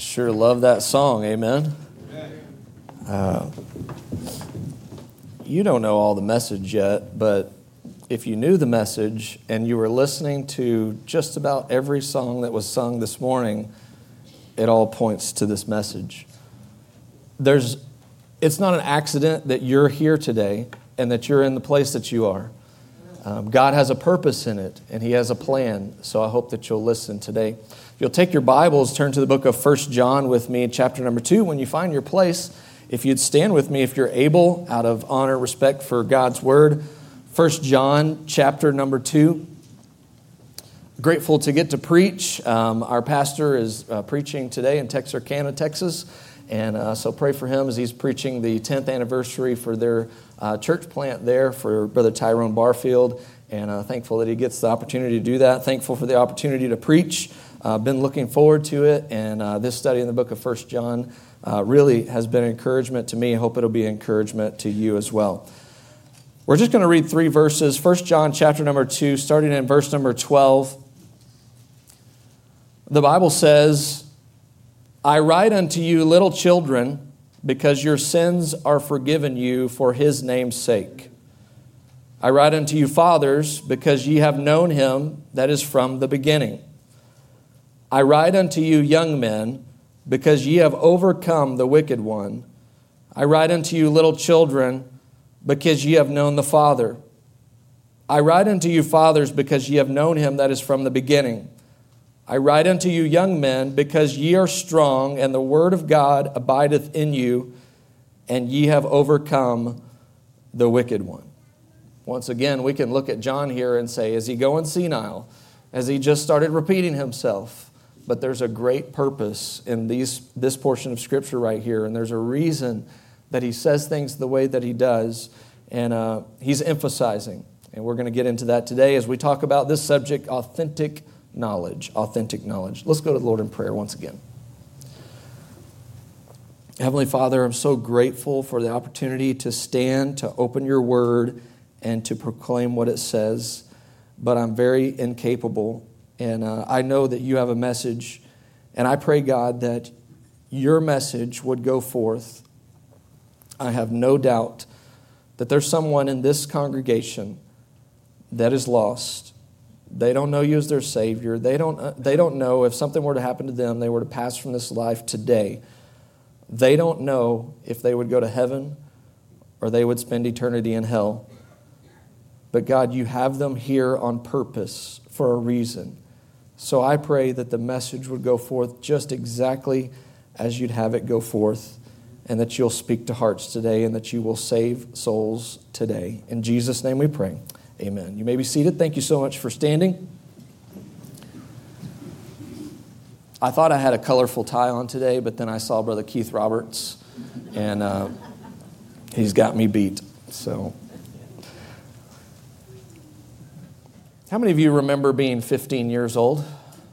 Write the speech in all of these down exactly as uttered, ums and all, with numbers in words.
Sure love that song, amen. Uh, you don't know all the message yet, but if you knew the message and you were listening to just about every song that was sung this morning, it all points to this message. There's, it's not an accident that you're here today and that you're in the place that you are. Um, God has a purpose in it, and He has a plan, so I hope that you'll listen today. If you'll take your Bibles, turn to the book of First John with me, chapter number two. When you find your place, if you'd stand with me, if you're able, out of honor, respect for God's Word. First John, chapter number two. Grateful to get to preach. Um, our pastor is uh, preaching today in Texarkana, Texas, and uh, so pray for him as he's preaching the tenth anniversary for their uh, church plant there for Brother Tyrone Barfield, and uh, thankful that he gets the opportunity to do that. Thankful for the opportunity to preach. Uh, been looking forward to it, and uh, this study in the book of First John uh, really has been an encouragement to me. I hope it'll be an encouragement to you as well. We're just going to read three verses. First John chapter number two, starting in verse number twelve. The Bible says, I write unto you, little children, because your sins are forgiven you for His name's sake. I write unto you, fathers, because ye have known Him that is from the beginning. I write unto you, young men, because ye have overcome the wicked one. I write unto you, little children, because ye have known the Father. I write unto you, fathers, because ye have known Him that is from the beginning. I write unto you, young men, because ye are strong, and the word of God abideth in you, and ye have overcome the wicked one. Once again, we can look at John here and say, is he going senile? Has he just started repeating himself? But there's a great purpose in these this portion of Scripture right here, and there's a reason that he says things the way that he does, and uh, he's emphasizing. And we're going to get into that today as we talk about this subject, authentic knowledge, authentic knowledge. Let's go to the Lord in prayer once again. Heavenly Father, I'm so grateful for the opportunity to stand, to open your word, and to proclaim what it says, but I'm very incapable, and uh, I know that you have a message, and I pray, God, that your message would go forth. I have no doubt that there's someone in this congregation that is lost. They don't know you as their Savior. They don't, uh, they don't know if something were to happen to them, they were to pass from this life today. They don't know if they would go to heaven or they would spend eternity in hell. But God, you have them here on purpose for a reason. So I pray that the message would go forth just exactly as you'd have it go forth, and that you'll speak to hearts today, and that you will save souls today. In Jesus' name we pray. Amen. You may be seated. Thank you so much for standing. I thought I had a colorful tie on today, but then I saw Brother Keith Roberts, and uh, he's got me beat. So, how many of you remember being fifteen years old?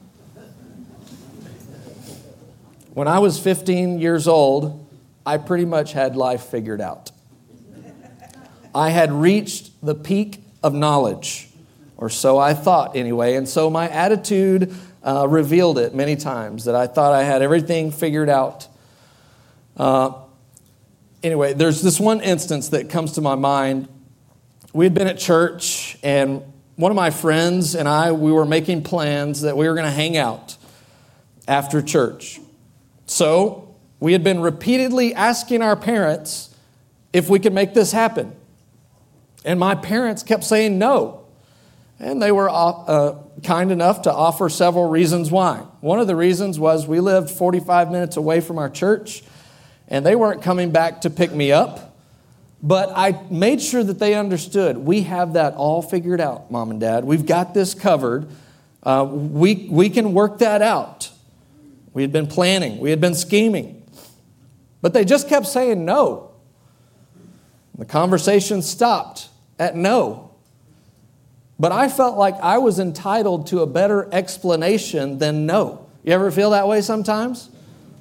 When I was fifteen years old, I pretty much had life figured out. I had reached the peak of knowledge, or so I thought anyway, and so my attitude uh, revealed it many times, that I thought I had everything figured out. Uh, anyway, there's this one instance that comes to my mind. We had been at church, and one of my friends and I, we were making plans that we were going to hang out after church. So we had been repeatedly asking our parents if we could make this happen. And my parents kept saying no. And they were uh, kind enough to offer several reasons why. One of the reasons was we lived forty-five minutes away from our church, and they weren't coming back to pick me up. But I made sure that they understood, we have that all figured out, Mom and Dad. We've got this covered. Uh, we, we can work that out. We had been planning. We had been scheming. But they just kept saying no. The conversation stopped at no. But I felt like I was entitled to a better explanation than no. You ever feel that way sometimes?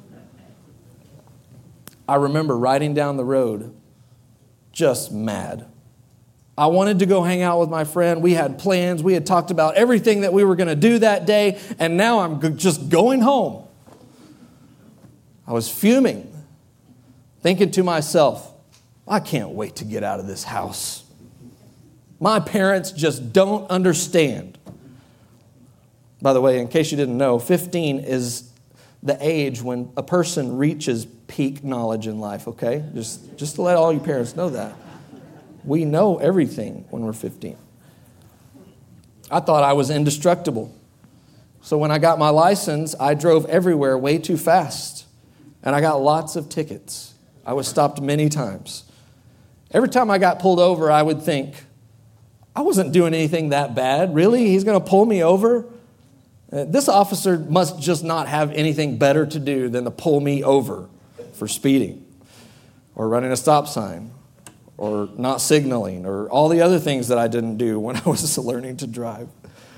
I remember riding down the road just mad. I wanted to go hang out with my friend. We had plans. We had talked about everything that we were going to do that day. And now I'm just going home. I was fuming, thinking to myself, I can't wait to get out of this house. My parents just don't understand. By the way, in case you didn't know, fifteen is the age when a person reaches peak knowledge in life, okay? Just, just to let all you parents know that. We know everything when we're fifteen. I thought I was indestructible. So when I got my license, I drove everywhere way too fast. And I got lots of tickets. I was stopped many times. Every time I got pulled over, I would think, I wasn't doing anything that bad. Really? He's going to pull me over? Uh, this officer must just not have anything better to do than to pull me over for speeding or running a stop sign or not signaling or all the other things that I didn't do when I was learning to drive.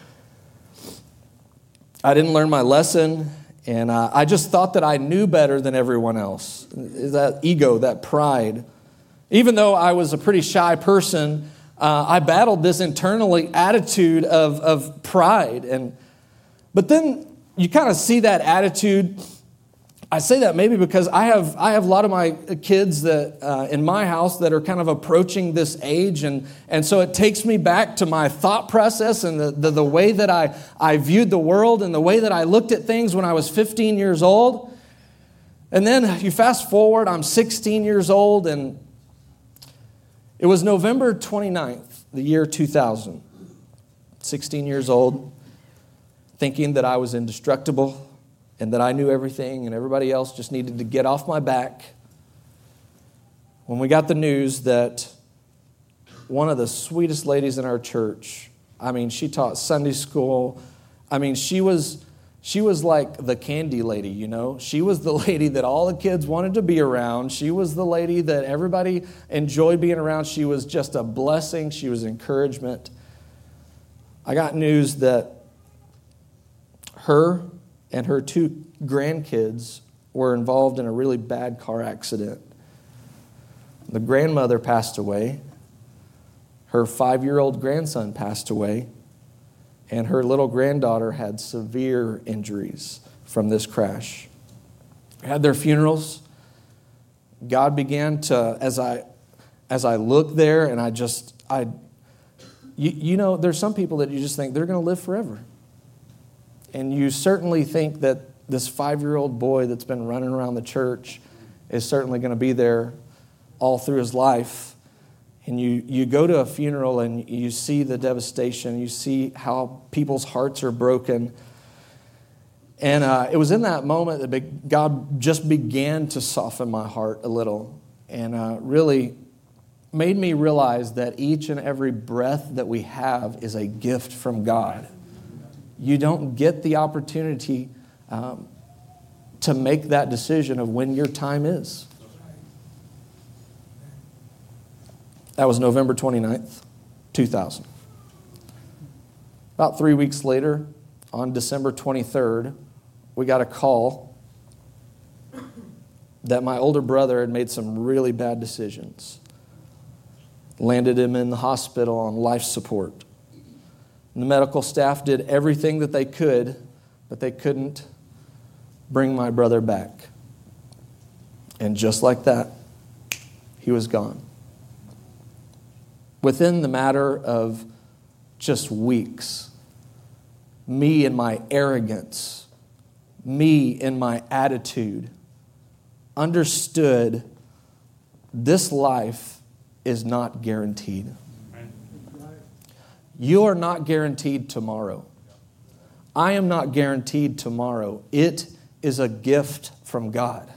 I didn't learn my lesson, and uh, I just thought that I knew better than everyone else. That ego, that pride. Even though I was a pretty shy person, uh, I battled this internally attitude of, of pride. And But then you kind of see that attitude. I say that maybe because I have I have a lot of my kids that uh, in my house that are kind of approaching this age, and, and so it takes me back to my thought process and the, the, the way that I, I viewed the world and the way that I looked at things when I was fifteen years old. And then you fast forward, I'm sixteen years old, and it was November twenty-ninth, the year two thousand. sixteen years old, thinking that I was indestructible, and that I knew everything and everybody else just needed to get off my back. When we got the news that one of the sweetest ladies in our church, I mean, she taught Sunday school. I mean, she was she was like the candy lady, you know. She was the lady that all the kids wanted to be around. She was the lady that everybody enjoyed being around. She was just a blessing. She was encouragement. I got news that her and her two grandkids were involved in a really bad car accident. The grandmother passed away. Her five-year-old grandson passed away. And her little granddaughter had severe injuries from this crash. Had their funerals. God began to, as I as I looked there and I just, I, you, you know, there's some people that you just think they're going to live forever. And you certainly think that this five-year-old boy that's been running around the church is certainly going to be there all through his life. And you, you go to a funeral and you see the devastation. You see how people's hearts are broken. And uh, it was in that moment that God just began to soften my heart a little. And uh, really made me realize that each and every breath that we have is a gift from God. You don't get the opportunity um, to make that decision of when your time is. That was November twenty-ninth, two thousand. About three weeks later, on December twenty-third, we got a call that my older brother had made some really bad decisions. Landed him in the hospital on life support. And the medical staff did everything that they could, but they couldn't bring my brother back. And just like that, he was gone. Within the matter of just weeks, me and my arrogance, me and my attitude, understood this life is not guaranteed. You are not guaranteed tomorrow. I am not guaranteed tomorrow. It is a gift from God.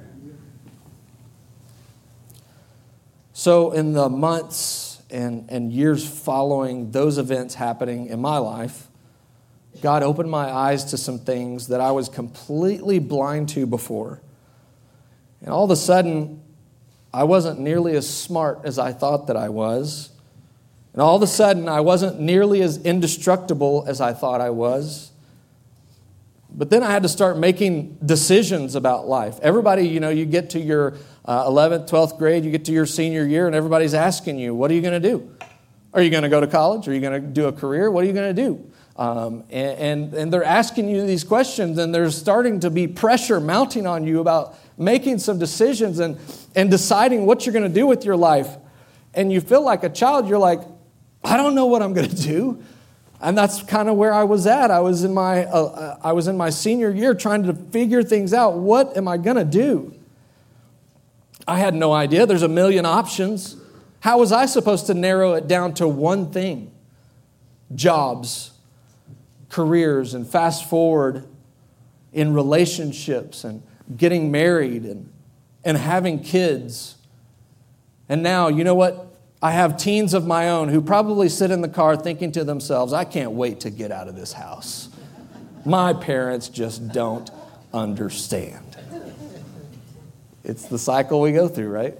So in the months and, and years following those events happening in my life, God opened my eyes to some things that I was completely blind to before. And all of a sudden, I wasn't nearly as smart as I thought that I was. And all of a sudden, I wasn't nearly as indestructible as I thought I was. But then I had to start making decisions about life. Everybody, you know, you get to your uh, eleventh, twelfth grade, you get to your senior year, and everybody's asking you, what are you going to do? Are you going to go to college? Are you going to do a career? What are you going to do? Um, and, and, and they're asking you these questions, and there's starting to be pressure mounting on you about making some decisions and, and deciding what you're going to do with your life. And you feel like a child, you're like, I don't know what I'm going to do. And that's kind of where I was at. I was in my uh, I was in my senior year trying to figure things out. What am I going to do? I had no idea. There's a million options. How was I supposed to narrow it down to one thing? Jobs, careers, and fast forward in relationships and getting married and, and having kids. And now, you know what? I have teens of my own who probably sit in the car thinking to themselves, I can't wait to get out of this house. My parents just don't understand. It's the cycle we go through, right?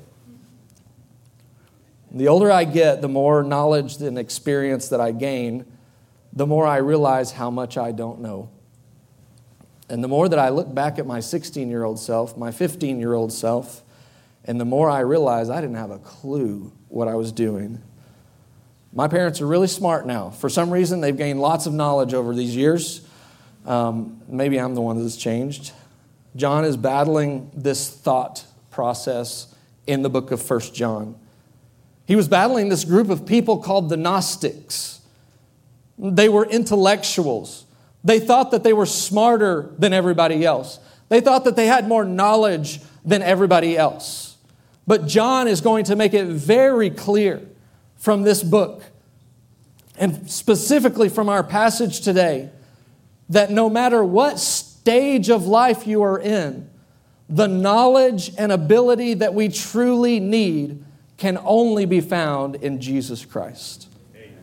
The older I get, the more knowledge and experience that I gain, the more I realize how much I don't know. And the more that I look back at my sixteen-year-old self, my fifteen-year-old self, and the more I realize I didn't have a clue what I was doing. My parents are really smart now. For some reason, they've gained lots of knowledge over these years. Um, maybe I'm the one that's changed. John is battling this thought process in the book of First John. He was battling this group of people called the Gnostics. They were intellectuals. They thought that they were smarter than everybody else. They thought that they had more knowledge than everybody else. But John is going to make it very clear from this book, and specifically from our passage today, that no matter what stage of life you are in, the knowledge and ability that we truly need can only be found in Jesus Christ. Amen.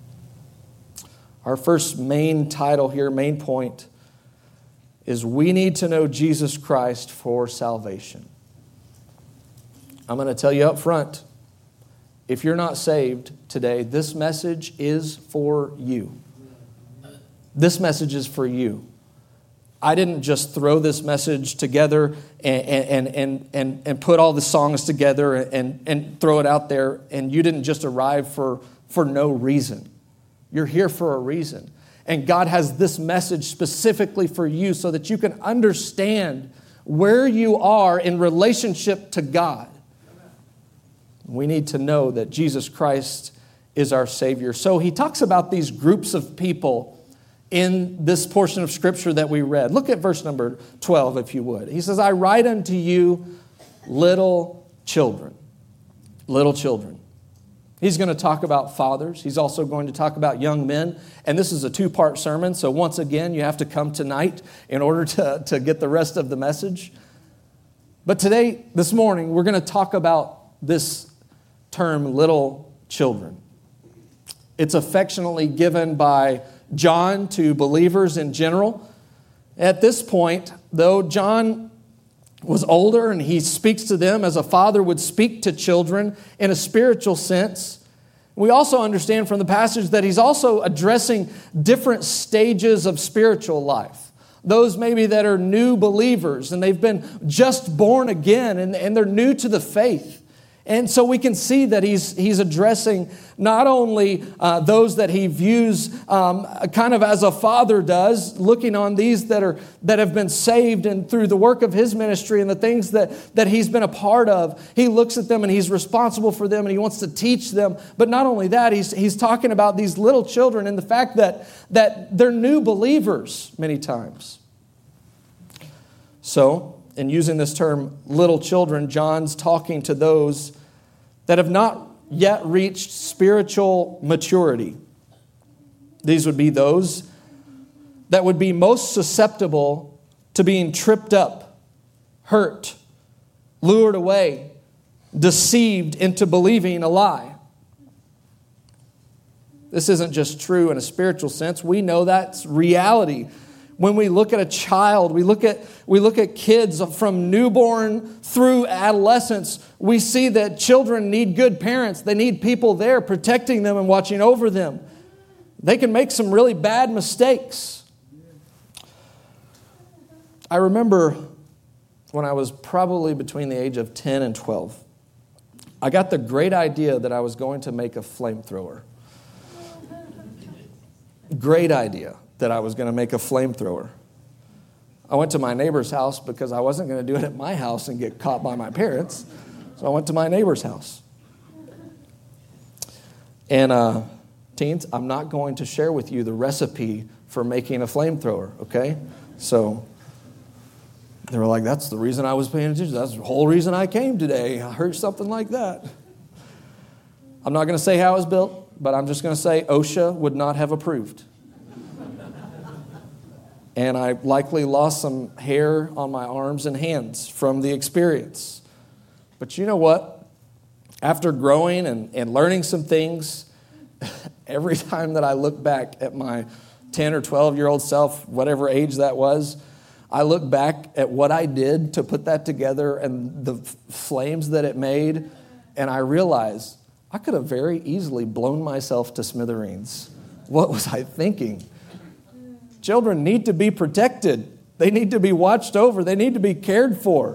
Our first main title here, main point, is we need to know Jesus Christ for salvation. I'm going to tell you up front, if you're not saved today, this message is for you. This message is for you. I didn't just throw this message together and, and, and, and, and put all the songs together and, and throw it out there, and you didn't just arrive for, for no reason. You're here for a reason. And God has this message specifically for you so that you can understand where you are in relationship to God. We need to know that Jesus Christ is our Savior. So he talks about these groups of people in this portion of Scripture that we read. Look at verse number twelve, if you would. He says, I write unto you little children. Little children. He's going to talk about fathers. He's also going to talk about young men. And this is a two-part sermon, so once again, you have to come tonight in order to, to get the rest of the message. But today, this morning, we're going to talk about this term, little children. It's affectionately given by John to believers in general. At this point, though, John was older and he speaks to them as a father would speak to children in a spiritual sense. We also understand from the passage that he's also addressing different stages of spiritual life. Those maybe that are new believers and they've been just born again and, and they're new to the faith. And so we can see that he's he's addressing not only uh, those that he views um, kind of as a father does, looking on these that are that have been saved and through the work of his ministry and the things that, that he's been a part of. He looks at them and he's responsible for them and he wants to teach them. But not only that, he's he's talking about these little children and the fact that, that they're new believers many times. So, in using this term, little children, John's talking to those that have not yet reached spiritual maturity. These would be those that would be most susceptible to being tripped up, hurt, lured away, deceived into believing a lie. This isn't just true in a spiritual sense. We know that's reality. When we look at a child, we look at we look at kids from newborn through adolescence, we see that children need good parents. They need people there protecting them and watching over them. They can make some really bad mistakes. I remember when I was probably between the age of ten and twelve, I got the great idea that I was going to make a flamethrower. great idea that I was going to make a flamethrower. I went to my neighbor's house because I wasn't going to do it at my house and get caught by my parents. So I went to my neighbor's house. And uh, teens, I'm not going to share with you the recipe for making a flamethrower, okay? So they were like, that's the reason I was paying attention. That's the whole reason I came today. I heard something like that. I'm not going to say how it was built, but I'm just going to say OSHA would not have approved. And I likely lost some hair on my arms and hands from the experience. But you know what? After growing and, and learning some things, every time that I look back at my ten or twelve-year-old self, whatever age that was, I look back at what I did to put that together and the f- flames that it made, and I realize I could have very easily blown myself to smithereens. What was I thinking? Children need to be protected. They need to be watched over. They need to be cared for.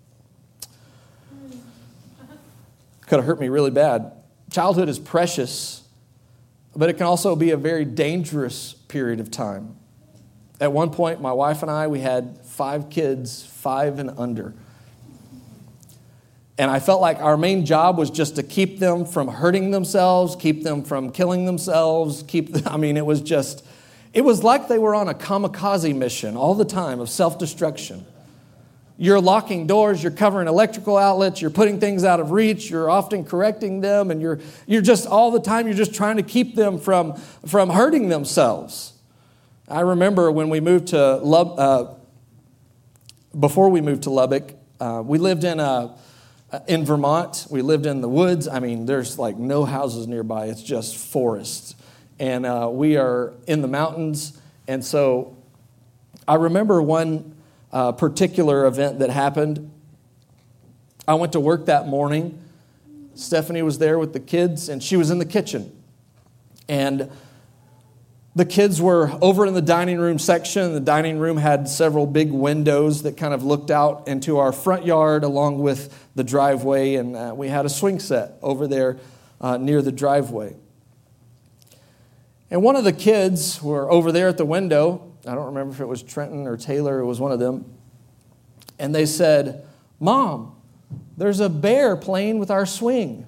Could have hurt me really bad. Childhood is precious, but it can also be a very dangerous period of time. At one point, my wife and I, we had five kids, five and under. And I felt like our main job was just to keep them from hurting themselves, keep them from killing themselves, keep them, I mean, it was just, it was like they were on a kamikaze mission all the time of self-destruction. You're locking doors, you're covering electrical outlets, you're putting things out of reach, you're often correcting them, and you're you're just all the time, you're just trying to keep them from, from hurting themselves. I remember when we moved to, Lub, uh, before we moved to Lubbock, uh, we lived in a, in Vermont, we lived in the woods. I mean, there's like no houses nearby, it's just forests. And uh, we are in the mountains, and so I remember one Uh, particular event that happened. I went to work that morning. Stephanie was there with the kids, and she was in the kitchen. And the kids were over in the dining room section. The dining room had several big windows that kind of looked out into our front yard along with the driveway, and uh, we had a swing set over there uh, near the driveway. And one of the kids were over there at the window. I don't remember if it was Trenton or Taylor. It was one of them. And they said, "Mom, there's a bear playing with our swing."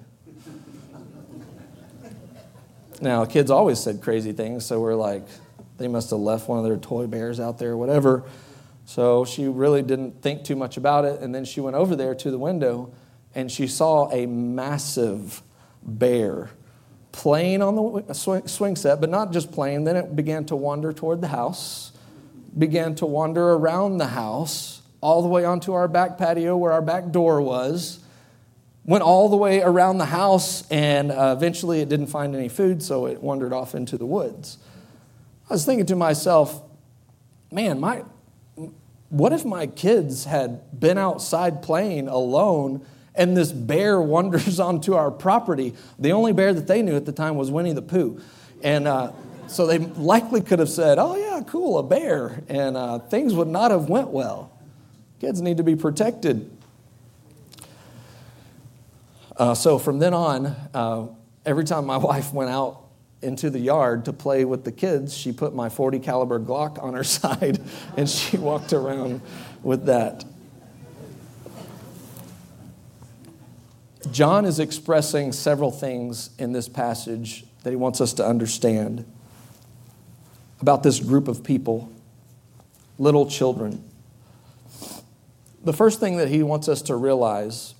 Now, kids always said crazy things, so we're like, they must have left one of their toy bears out there or whatever. So she really didn't think too much about it. And then she went over there to the window, and she saw a massive bear playing on the swing set, but not just playing. Then it began to wander toward the house, began to wander around the house, all the way onto our back patio where our back door was, went all the way around the house, and uh, eventually it didn't find any food, so it wandered off into the woods. I was thinking to myself, man, my what if my kids had been outside playing alone and this bear wanders onto our property? The only bear that they knew at the time was Winnie the Pooh. And uh, so they likely could have said, "Oh yeah, cool, a bear." And uh, things would not have went well. Kids need to be protected. Uh, so from then on, uh, every time my wife went out into the yard to play with the kids, she put my forty caliber Glock on her side, and she walked around with that. John is expressing several things in this passage that he wants us to understand about this group of people, little children. The first thing that he wants us to realize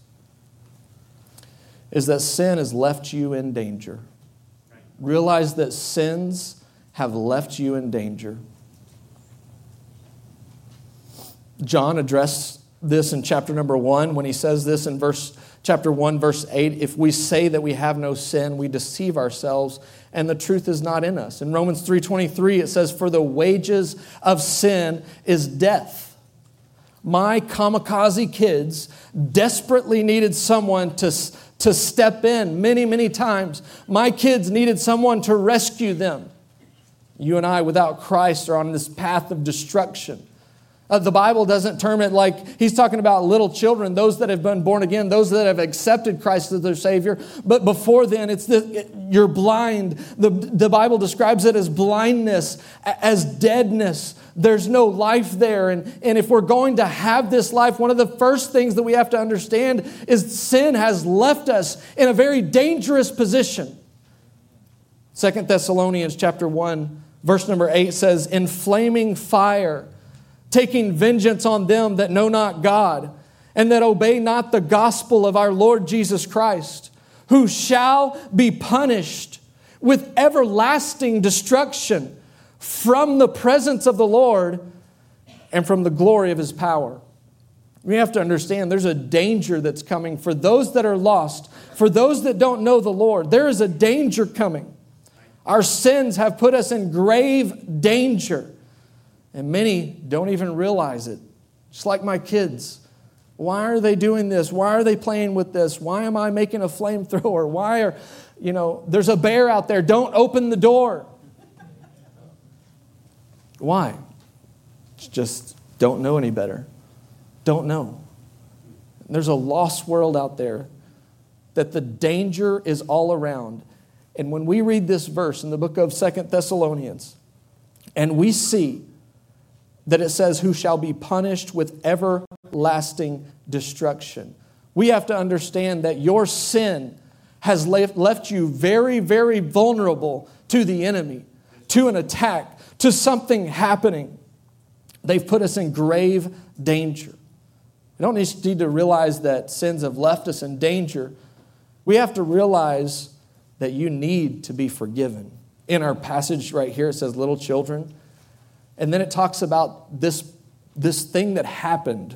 is that sin has left you in danger. Realize that sins have left you in danger. John addressed this in chapter number one when he says this in verse chapter one, verse eight. "If we say that we have no sin, we deceive ourselves, and the truth is not in us." In Romans three twenty-three, it says, "For the wages of sin is death." My kamikaze kids desperately needed someone to, to step in many, many times. My kids needed someone to rescue them. You and I, without Christ, are on this path of destruction. Uh, the Bible doesn't term it like he's talking about little children, those that have been born again, those that have accepted Christ as their Savior. But before then, it's the, it, you're blind. The, the Bible describes it as blindness, as deadness. There's no life there. And, and if we're going to have this life, one of the first things that we have to understand is sin has left us in a very dangerous position. Second Thessalonians chapter one, verse number eight says, "In flaming fire, taking vengeance on them that know not God, and that obey not the gospel of our Lord Jesus Christ, who shall be punished with everlasting destruction from the presence of the Lord and from the glory of His power." We have to understand there's a danger that's coming for those that are lost, for those that don't know the Lord. There is a danger coming. Our sins have put us in grave danger. And many don't even realize it. Just like my kids. Why are they doing this? Why are they playing with this? Why am I making a flamethrower? Why are, you know, there's a bear out there. Don't open the door. Why? Just don't know any better. Don't know. There's a lost world out there that the danger is all around. And when we read this verse in the book of Second Thessalonians, and we see that it says, "who shall be punished with everlasting destruction," we have to understand that your sin has left you very, very vulnerable to the enemy, to an attack, to something happening. They've put us in grave danger. We don't need to realize that sins have left us in danger. We have to realize that you need to be forgiven. In our passage right here, it says little children. And then it talks about this, this thing that happened.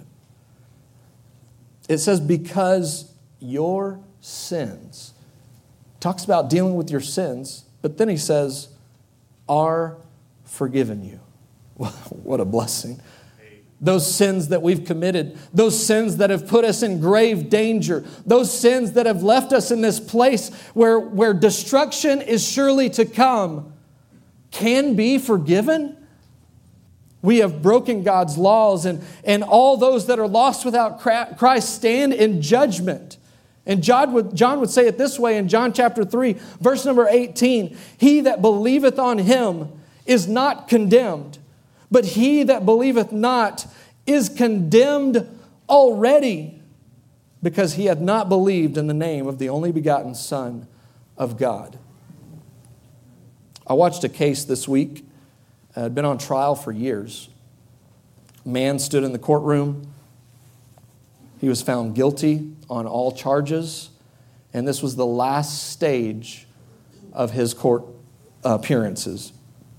It says, because your sins. It talks about dealing with your sins. But then he says, are forgiven you. What a blessing. Those sins that we've committed, those sins that have put us in grave danger, those sins that have left us in this place where, where destruction is surely to come, can be forgiven. We have broken God's laws, and, and all those that are lost without Christ stand in judgment. And John would, John would say it this way in John chapter three, verse number eighteen. "He that believeth on Him is not condemned, but he that believeth not is condemned already, because he hath not believed in the name of the only begotten Son of God." I watched a case this week. It had been on trial for years. A man stood in the courtroom. He was found guilty on all charges, and this was the last stage of his court appearances.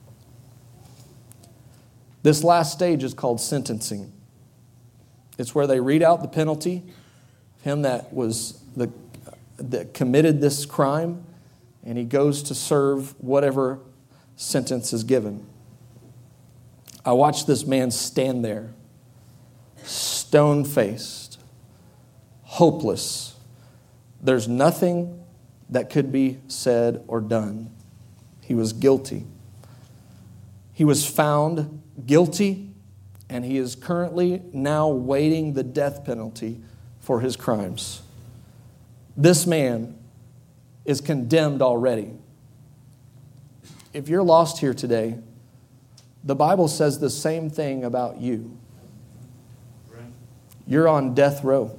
This last stage is called sentencing. It's where they read out the penalty of him that was the that committed this crime, and he goes to serve whatever sentence is given. I watched this man stand there, stone-faced, hopeless. There's nothing that could be said or done. He was guilty. He was found guilty, and he is currently now waiting the death penalty for his crimes. This man is condemned already. If you're lost here today, the Bible says the same thing about you. You're on death row.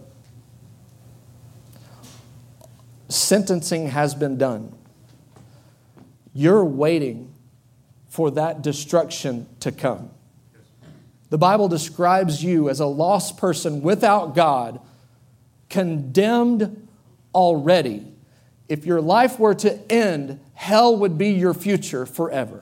Sentencing has been done. You're waiting for that destruction to come. The Bible describes you as a lost person without God, condemned already. If your life were to end, hell would be your future forever.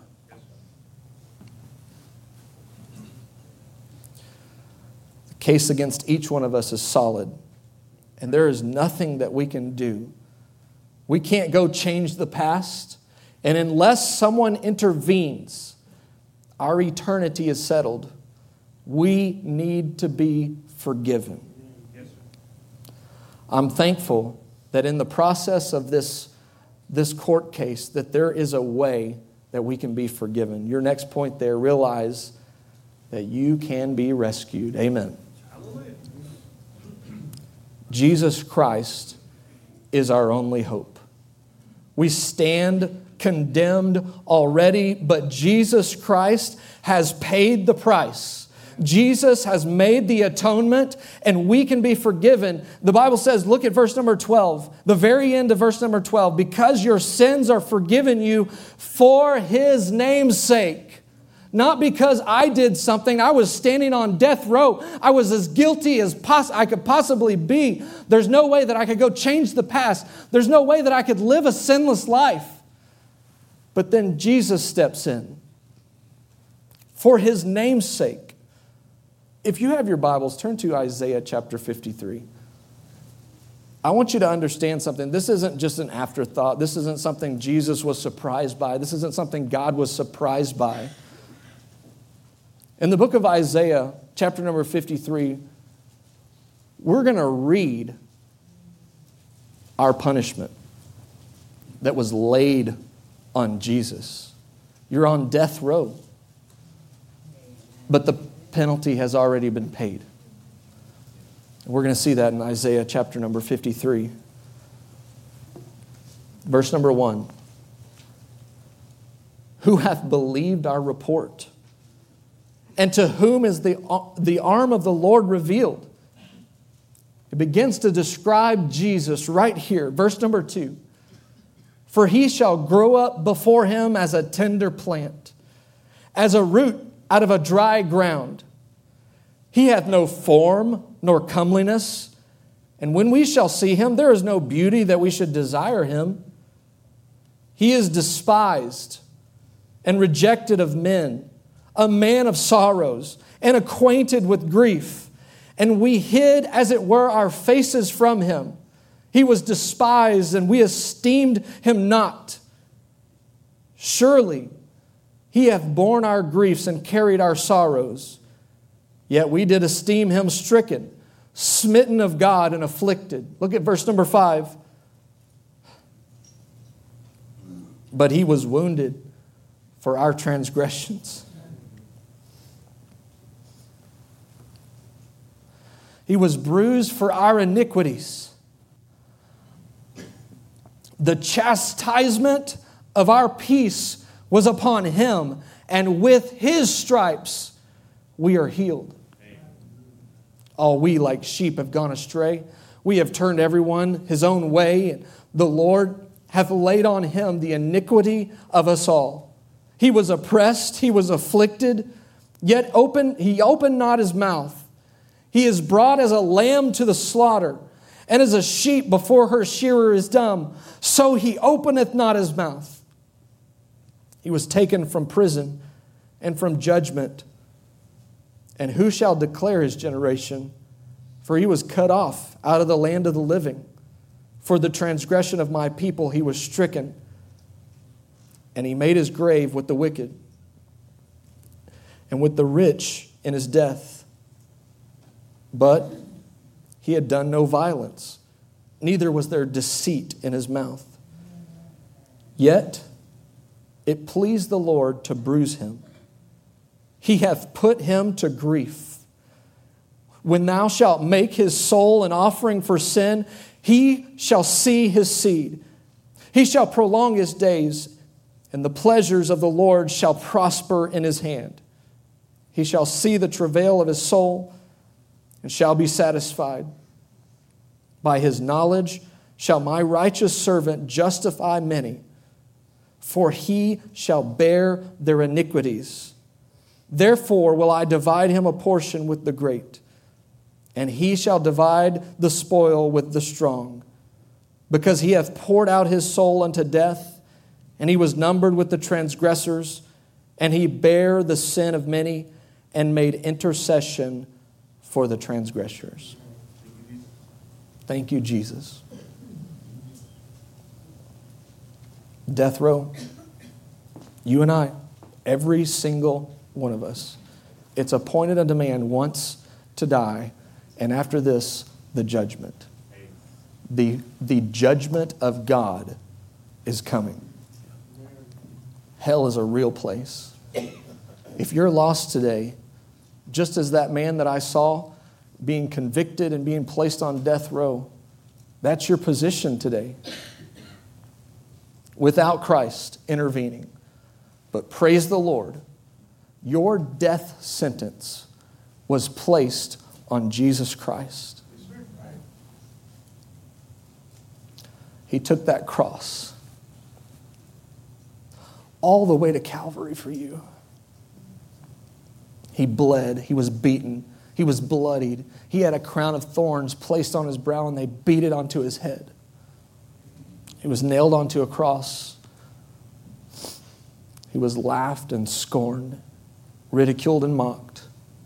The case against each one of us is solid, and there is nothing that we can do. We can't go change the past, and unless someone intervenes, our eternity is settled. We need to be forgiven. I'm thankful that in the process of this, this court case, that there is a way that we can be forgiven. Your next point there, realize that you can be rescued. Amen. Jesus Christ is our only hope. We stand condemned already, but Jesus Christ has paid the price. Jesus has made the atonement, and we can be forgiven. The Bible says, look at verse number twelve, the very end of verse number twelve, because your sins are forgiven you for His name's sake. Not because I did something. I was standing on death row. I was as guilty as poss- I could possibly be. There's no way that I could go change the past. There's no way that I could live a sinless life. But then Jesus steps in for His name's sake. If you have your Bibles, turn to Isaiah chapter fifty-three. I want you to understand something. This isn't just an afterthought. This isn't something Jesus was surprised by. This isn't something God was surprised by. In the book of Isaiah, chapter number fifty-three, we're going to read our punishment that was laid on Jesus. You're on death row, but the penalty has already been paid. We're going to see that in Isaiah chapter number fifty-three. Verse number one. Who hath believed our report? And to whom is the, the arm of the Lord revealed? It begins to describe Jesus right here. Verse number two. For he shall grow up before him as a tender plant, as a root out of a dry ground. He hath no form nor comeliness. And when we shall see him, there is no beauty that we should desire him. He is despised and rejected of men, a man of sorrows and acquainted with grief. And we hid, as it were, our faces from him. He was despised, and we esteemed him not. Surely he hath borne our griefs and carried our sorrows. Yet we did esteem him stricken, smitten of God, and afflicted. Look at verse number five. But he was wounded for our transgressions. He was bruised for our iniquities. The chastisement of our peace was upon him, and with his stripes we are healed. All we like sheep have gone astray. We have turned everyone his own way, and the Lord hath laid on him the iniquity of us all. He was oppressed, he was afflicted, yet open, he opened not his mouth. He is brought as a lamb to the slaughter, and as a sheep before her shearer is dumb, so he openeth not his mouth. He was taken from prison and from judgment. And who shall declare his generation? For he was cut off out of the land of the living. For the transgression of my people he was stricken, and he made his grave with the wicked, and with the rich in his death. But he had done no violence, neither was there deceit in his mouth. Yet it pleased the Lord to bruise him. He hath put him to grief. When thou shalt make his soul an offering for sin, he shall see his seed. He shall prolong his days, and the pleasures of the Lord shall prosper in his hand. He shall see the travail of his soul, and shall be satisfied. By his knowledge shall my righteous servant justify many, for he shall bear their iniquities. Therefore will I divide him a portion with the great, and he shall divide the spoil with the strong, because he hath poured out his soul unto death, and he was numbered with the transgressors, and he bare the sin of many, and made intercession for the transgressors. Thank you, Jesus. Death row, you and I, every single one of us, it's appointed unto man once to die, and after this, the judgment. The, the judgment of God is coming. Hell is a real place. If you're lost today, just as that man that I saw being convicted and being placed on death row. That's your position today. Without Christ intervening. But praise the Lord, your death sentence was placed on Jesus Christ. He took that cross all the way to Calvary for you. He bled. He was beaten. He was bloodied. He had a crown of thorns placed on his brow, and they beat it onto his head. He was nailed onto a cross. He was laughed and scorned, ridiculed and mocked.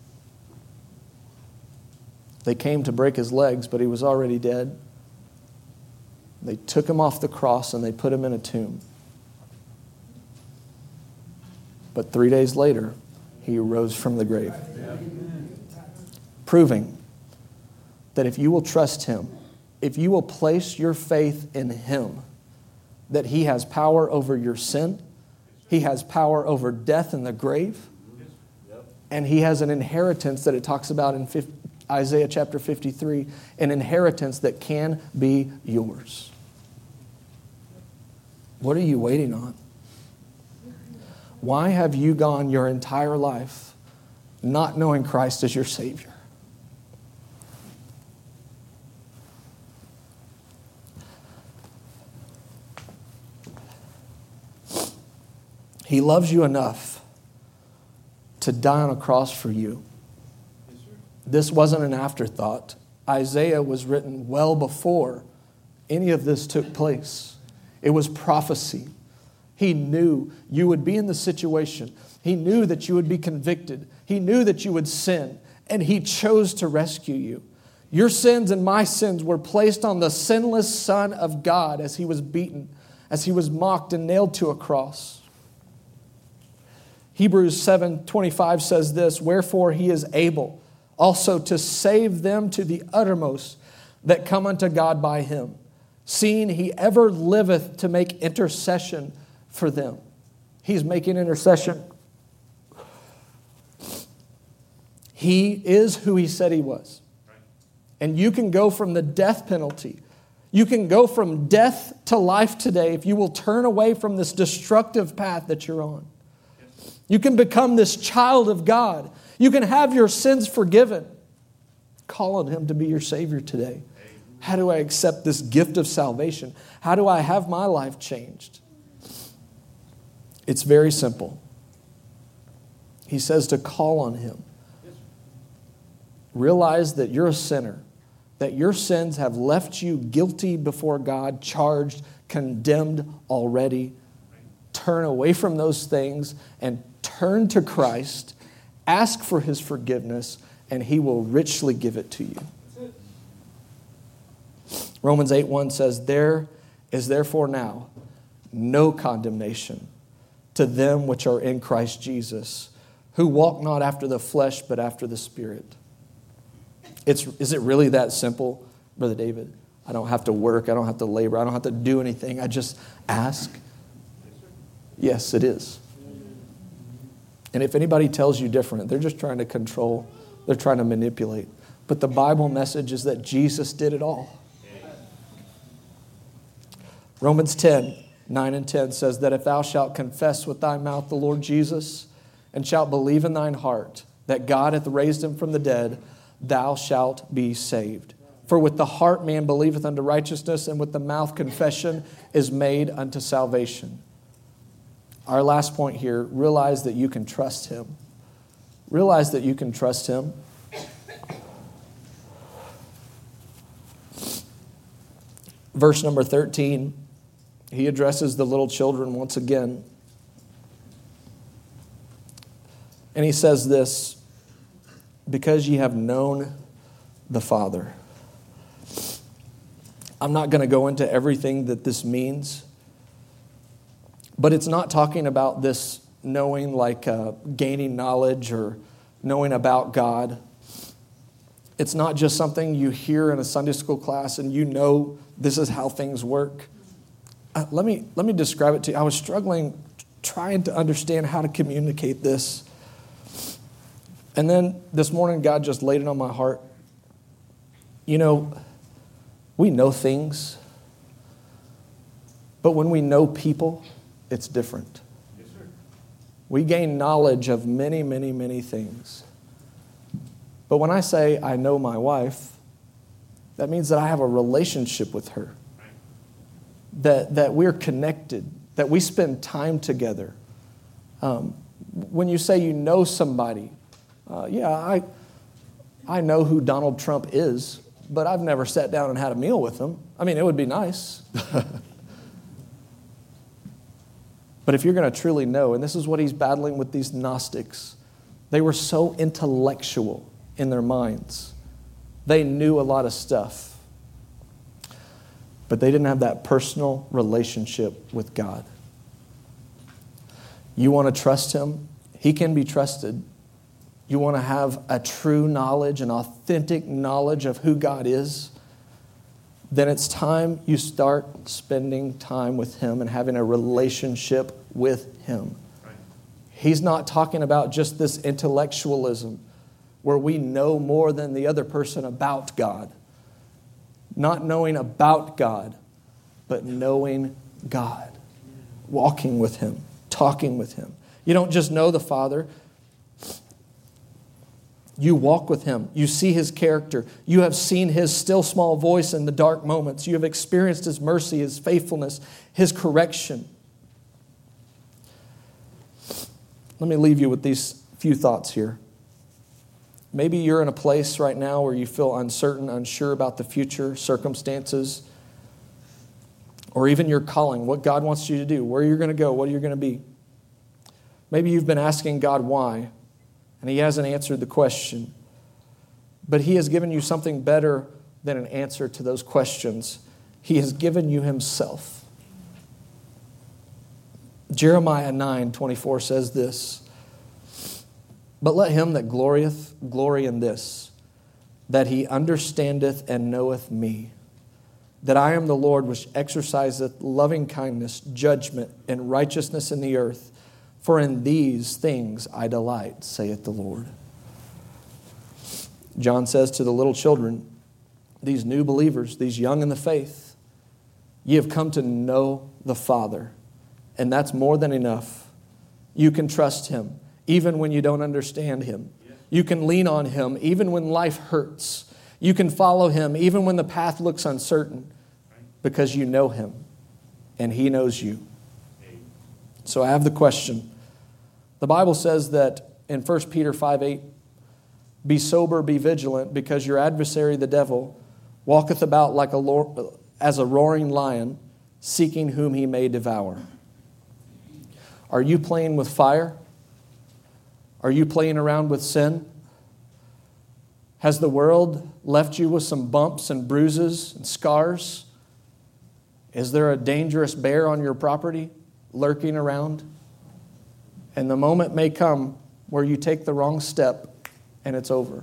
They came to break his legs, but he was already dead. They took him off the cross and they put him in a tomb. But three days later, he rose from the grave. Proving that if you will trust him, if you will place your faith in him, that he has power over your sin, he has power over death and the grave, and he has an inheritance that it talks about in Isaiah chapter fifty-three, an inheritance that can be yours. What are you waiting on? Why have you gone your entire life not knowing Christ as your Savior? He loves you enough to die on a cross for you. This wasn't an afterthought. Isaiah was written well before any of this took place. It was prophecy. He knew you would be in the situation. He knew that you would be convicted. He knew that you would sin, and he chose to rescue you. Your sins and my sins were placed on the sinless Son of God as he was beaten, as he was mocked and nailed to a cross. Hebrews seven twenty-five says this, "Wherefore he is able also to save them to the uttermost that come unto God by him, seeing he ever liveth to make intercession for them." He's making intercession. He is who he said he was. And you can go from the death penalty. You can go from death to life today if you will turn away from this destructive path that you're on. You can become this child of God. You can have your sins forgiven. Call on him to be your Savior today. How do I accept this gift of salvation? How do I have my life changed? It's very simple. He says to call on him. Realize that you're a sinner, that your sins have left you guilty before God, charged, condemned already. Turn away from those things and turn to Christ. Ask for his forgiveness, and he will richly give it to you. Romans eight one says, "There is therefore now no condemnation to them which are in Christ Jesus, who walk not after the flesh, but after the Spirit." It's, is it really that simple, Brother David? I don't have to work. I don't have to labor. I don't have to do anything. I just ask. Yes, it is. And if anybody tells you different, they're just trying to control. They're trying to manipulate. But the Bible message is that Jesus did it all. Romans ten, nine and ten says that if thou shalt confess with thy mouth the Lord Jesus, and shalt believe in thine heart that God hath raised him from the dead, thou shalt be saved. For with the heart man believeth unto righteousness, and with the mouth confession is made unto salvation. Our last point here, realize that you can trust him. Realize that you can trust him. Verse number thirteen, he addresses the little children once again. And he says this, "Because ye have known the Father." I'm not going to go into everything that this means, but it's not talking about this knowing like uh, gaining knowledge or knowing about God. It's not just something you hear in a Sunday school class and you know this is how things work. Uh, let me, let me describe it to you. I was struggling trying to understand how to communicate this. And then this morning, God just laid it on my heart. You know, we know things, but when we know people, it's different. Yes, sir. We gain knowledge of many, many, many things. But when I say I know my wife, that means that I have a relationship with her, that, that we're connected, that we spend time together. Um, when you say you know somebody, uh, yeah, I, I know who Donald Trump is, but I've never sat down and had a meal with him. I mean, it would be nice. But if you're going to truly know, and this is what he's battling with these Gnostics, they were so intellectual in their minds. They knew a lot of stuff, but they didn't have that personal relationship with God. You want to trust him? He can be trusted. You want to have a true knowledge, an authentic knowledge of who God is? Then it's time you start spending time with him and having a relationship with him. Right. He's not talking about just this intellectualism where we know more than the other person about God. Not knowing about God, but knowing God. Walking with him, talking with him. You don't just know the Father. You walk with him. You see his character. You have seen his still small voice in the dark moments. You have experienced his mercy, his faithfulness, his correction. Let me leave you with these few thoughts here. Maybe you're in a place right now where you feel uncertain, unsure about the future, circumstances, or even your calling, what God wants you to do, where you're going to go, what you're going to be. Maybe you've been asking God why, and he hasn't answered the question. But he has given you something better than an answer to those questions. He has given you himself. Jeremiah nine twenty-four says this, "But let him that glorieth glory in this, that he understandeth and knoweth me, that I am the Lord which exerciseth loving kindness, judgment, and righteousness in the earth. For in these things I delight, saith the Lord." John says to the little children, these new believers, these young in the faith, "Ye have come to know the Father, and that's more than enough. You can trust him, even when you don't understand him. You can lean on him, even when life hurts. You can follow him, even when the path looks uncertain, because you know him, and he knows you." So I have the question. The Bible says that in First Peter five eight, "Be sober, be vigilant, because your adversary, the devil, walketh about like a lo- as a roaring lion, seeking whom he may devour." Are you playing with fire? Are you playing around with sin? Has the world left you with some bumps and bruises and scars? Is there a dangerous bear on your property lurking around? And the moment may come where you take the wrong step and it's over.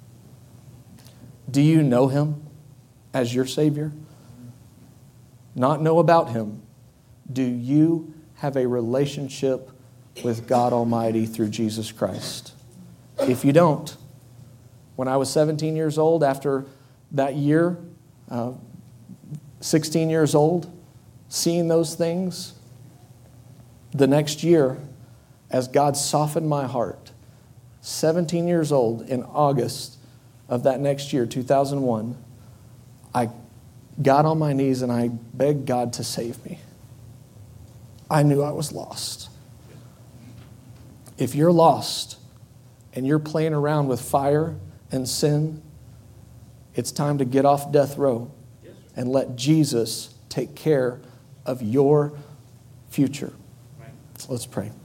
Do you know him as your Savior? Not know about him. Do you have a relationship with God Almighty through Jesus Christ? If you don't, when I was seventeen years old, after that year, uh, sixteen years old, seeing those things, the next year, as God softened my heart, seventeen years old, in August of that next year, two thousand one, I got on my knees and I begged God to save me. I knew I was lost. If you're lost and you're playing around with fire and sin, it's time to get off death row and let Jesus take care of your future. Let's pray.